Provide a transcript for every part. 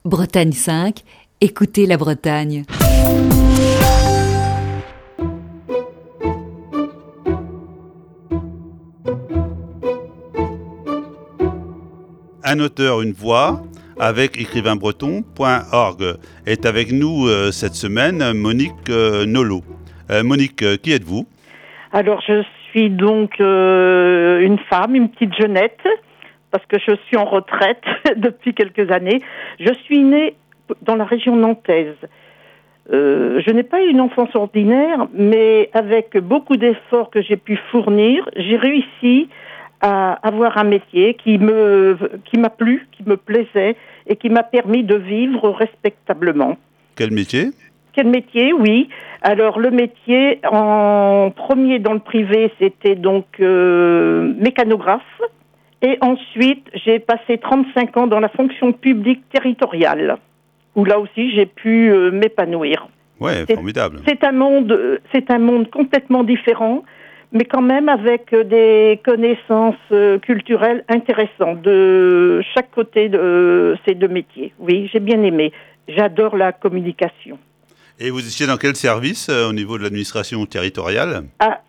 Bretagne 5, écoutez la Bretagne. Un auteur, une voix, avec écrivainbreton.org. Est avec nous cette semaine Monique Nolot. Monique, qui êtes-vous ? Alors, je suis donc une femme, une petite jeunette, parce que je suis en retraite depuis quelques années. Je suis née dans la région nantaise. Je n'ai pas eu une enfance ordinaire, mais avec beaucoup d'efforts que j'ai pu fournir, j'ai réussi à avoir un métier qui m'a plu, qui me plaisait et qui m'a permis de vivre respectablement. Quel métier ? Quel métier, oui. Alors, le métier, en premier dans le privé, c'était donc mécanographe. Et ensuite, j'ai passé 35 ans dans la fonction publique territoriale, où là aussi, j'ai pu m'épanouir. Ouais, formidable. C'est un monde complètement différent, mais quand même avec des connaissances culturelles intéressantes de chaque côté de ces deux métiers. Oui, j'ai bien aimé. J'adore la communication. Et vous étiez dans quel service au niveau de l'administration territoriale ?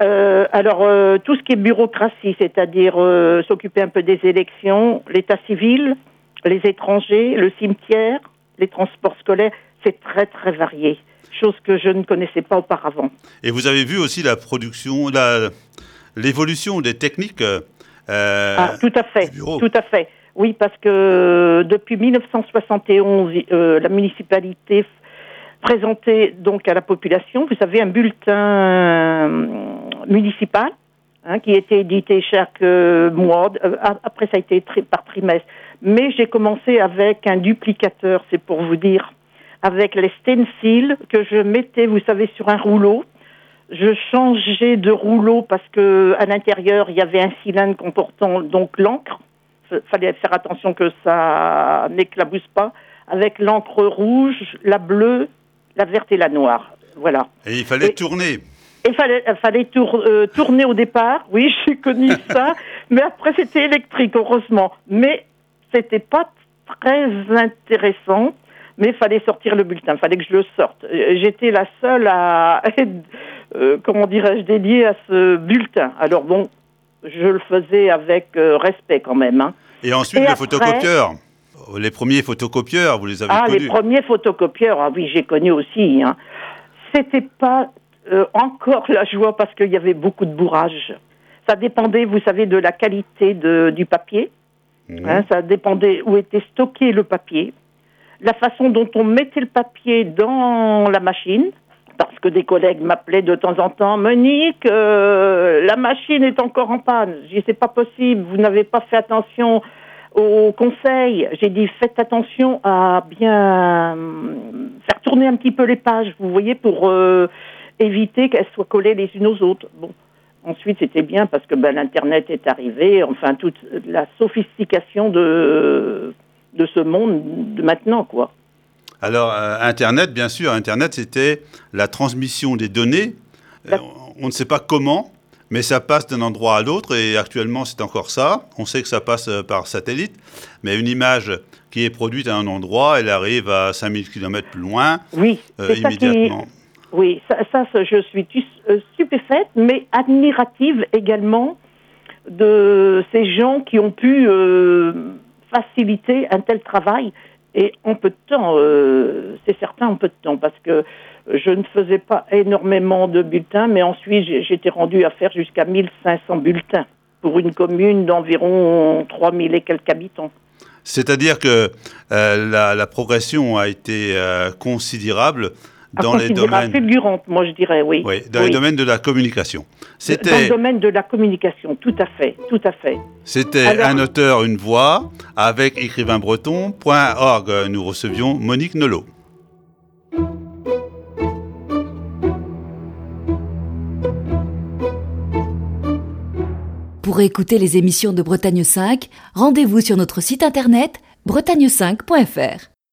Alors, tout ce qui est bureaucratie, c'est-à-dire s'occuper un peu des élections, l'état civil, les étrangers, le cimetière, les transports scolaires, c'est très très varié, chose que je ne connaissais pas auparavant. Et vous avez vu aussi la production, l'évolution des techniques tout à fait, du bureau. Tout à fait. Oui, parce que depuis 1971, la municipalité présentait donc à la population, vous savez, un bulletin municipal qui était édité chaque mois. Après, ça a été par trimestre. Mais j'ai commencé avec un duplicateur, c'est pour vous dire, avec les stencils que je mettais, vous savez, sur un rouleau. Je changeais de rouleau parce que à l'intérieur, il y avait un cylindre comportant donc l'encre. Fallait faire attention que ça n'éclabousse pas. Avec l'encre rouge, la bleue, la verte et la noire. Voilà. Et il fallait tourner. Il fallait tourner au départ. Oui, j'ai connu ça. Mais après, c'était électrique, heureusement. Mais c'était pas très intéressant. Mais il fallait sortir le bulletin. Il fallait que je le sorte. J'étais la seule à être, dédiée à ce bulletin. Alors bon, je le faisais avec respect quand même. Et ensuite, le photocopieur. Les premiers photocopieurs, vous les avez connus ? Les premiers photocopieurs, oui, j'ai connu aussi. C'était pas encore la joie parce qu'il y avait beaucoup de bourrage. Ça dépendait, vous savez, de la qualité du papier. Ça dépendait où était stocké le papier. La façon dont on mettait le papier dans la machine, parce que des collègues m'appelaient de temps en temps, « Monique, la machine est encore en panne. » J'ai dit, c'est pas possible, vous n'avez pas fait attention au conseil. J'ai dit, faites attention à bien faire tourner un petit peu les pages, vous voyez, pour éviter qu'elles soient collées les unes aux autres. Bon. Ensuite, c'était bien parce que l'Internet est arrivé, enfin, toute la sophistication de ce monde de maintenant, quoi. Alors, Internet, bien sûr, Internet, c'était la transmission des données. On ne sait pas comment, mais ça passe d'un endroit à l'autre, et actuellement, c'est encore ça. On sait que ça passe par satellite, mais une image qui est produite à un endroit, elle arrive à 5000 km plus loin, oui, immédiatement. Oui, ça, je suis stupéfaite, mais admirative également de ces gens qui ont pu faciliter un tel travail. Et en peu de temps, c'est certain, en peu de temps, parce que je ne faisais pas énormément de bulletins, mais ensuite j'étais rendue à faire jusqu'à 1500 bulletins pour une commune d'environ 3000 et quelques habitants. C'est-à-dire que la progression a été considérable dans les domaines... fulgurante, moi je dirais, oui. Oui, dans les domaines de la communication. Dans le domaine de la communication, tout à fait, tout à fait. C'était un auteur, une voix, avec écrivainbreton.org. Nous recevions Monique Nolot. Pour écouter les émissions de Bretagne 5, rendez-vous sur notre site internet bretagne5.fr.